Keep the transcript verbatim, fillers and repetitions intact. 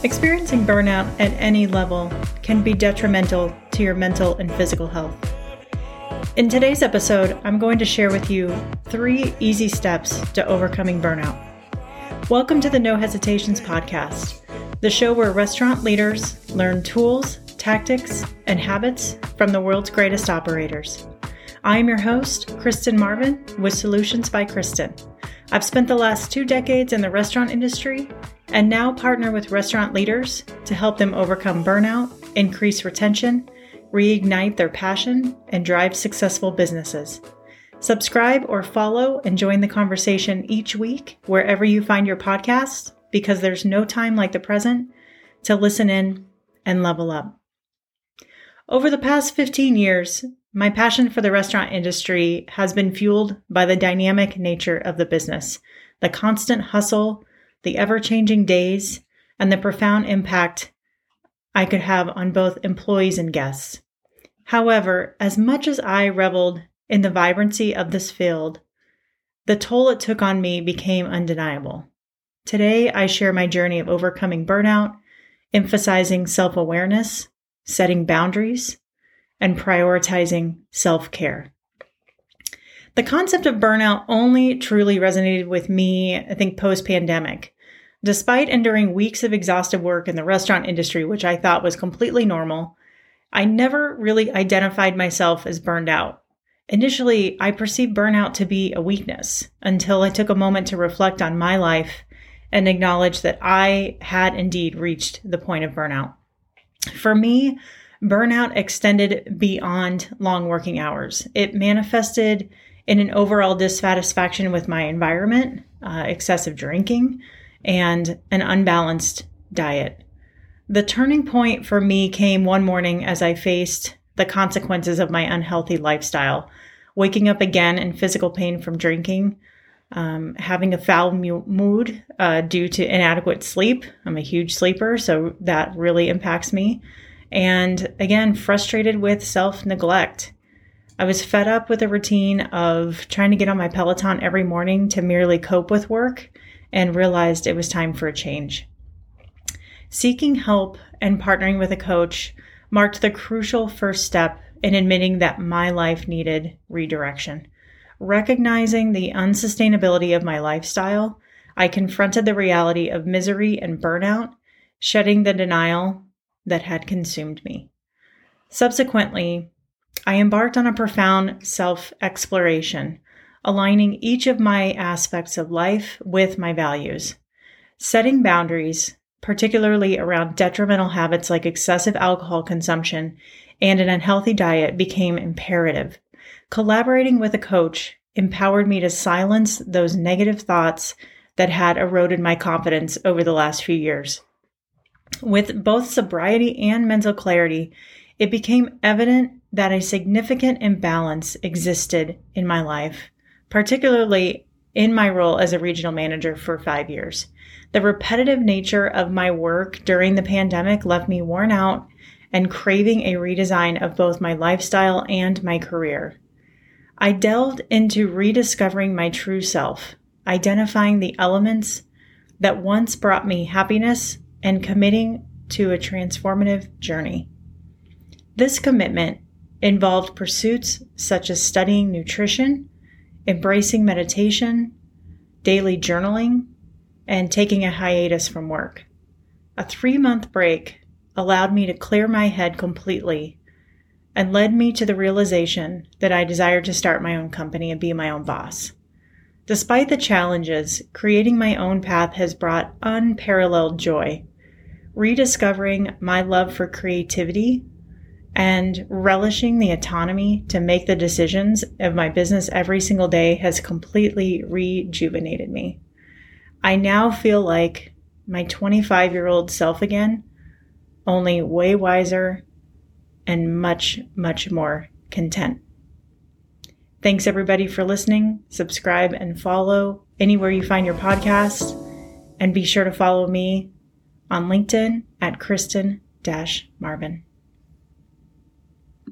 Experiencing burnout at any level can be detrimental to your mental and physical health. In today's episode, I'm going to share with you three easy steps to overcoming burnout. Welcome to the No Hesitations podcast, the show where restaurant leaders learn tools, tactics, and habits from the world's greatest operators. I am your host, Kristen Marvin, with Solutions by Kristen. I've spent the last two decades in the restaurant industry and now partner with restaurant leaders to help them overcome burnout, increase retention, reignite their passion, and drive successful businesses. Subscribe or follow and join the conversation each week wherever you find your podcasts, because there's no time like the present to listen in and level up. Over the past fifteen years, my passion for the restaurant industry has been fueled by the dynamic nature of the business, the constant hustle, the ever-changing days, and the profound impact I could have on both employees and guests. However, as much as I reveled in the vibrancy of this field, the toll it took on me became undeniable. Today, I share my journey of overcoming burnout, emphasizing self-awareness, setting boundaries, and prioritizing self-care. The concept of burnout only truly resonated with me, I think, post-pandemic. Despite enduring weeks of exhaustive work in the restaurant industry, which I thought was completely normal, I never really identified myself as burned out. Initially, I perceived burnout to be a weakness until I took a moment to reflect on my life and acknowledge that I had indeed reached the point of burnout. For me, burnout extended beyond long working hours. It manifested in an overall dissatisfaction with my environment, uh, excessive drinking, and an unbalanced diet. The turning point for me came one morning as I faced the consequences of my unhealthy lifestyle, waking up again in physical pain from drinking, um, having a foul mu- mood uh, due to inadequate sleep. I'm a huge sleeper, so that really impacts me. And again, frustrated with self-neglect. I was fed up with a routine of trying to get on my Peloton every morning to merely cope with work, and realized it was time for a change. Seeking help and partnering with a coach marked the crucial first step in admitting that my life needed redirection. Recognizing the unsustainability of my lifestyle, I confronted the reality of misery and burnout, shedding the denial that had consumed me. Subsequently, I embarked on a profound self-exploration, aligning each of my aspects of life with my values. Setting boundaries, particularly around detrimental habits like excessive alcohol consumption and an unhealthy diet, became imperative. Collaborating with a coach empowered me to silence those negative thoughts that had eroded my confidence over the last few years. With both sobriety and mental clarity, it became evident that a significant imbalance existed in my life, particularly in my role as a regional manager for five years. The repetitive nature of my work during the pandemic left me worn out and craving a redesign of both my lifestyle and my career. I delved into rediscovering my true self, identifying the elements that once brought me happiness, and committing to a transformative journey. This commitment involved pursuits such as studying nutrition, embracing meditation, daily journaling, and taking a hiatus from work. A three-month break allowed me to clear my head completely and led me to the realization that I desired to start my own company and be my own boss. Despite the challenges, creating my own path has brought unparalleled joy. Rediscovering my love for creativity and relishing the autonomy to make the decisions of my business every single day has completely rejuvenated me. I now feel like my twenty-five-year-old self again, only way wiser and much, much more content. Thanks everybody for listening. Subscribe and follow anywhere you find your podcast, and be sure to follow me on LinkedIn at Kristen Marvin.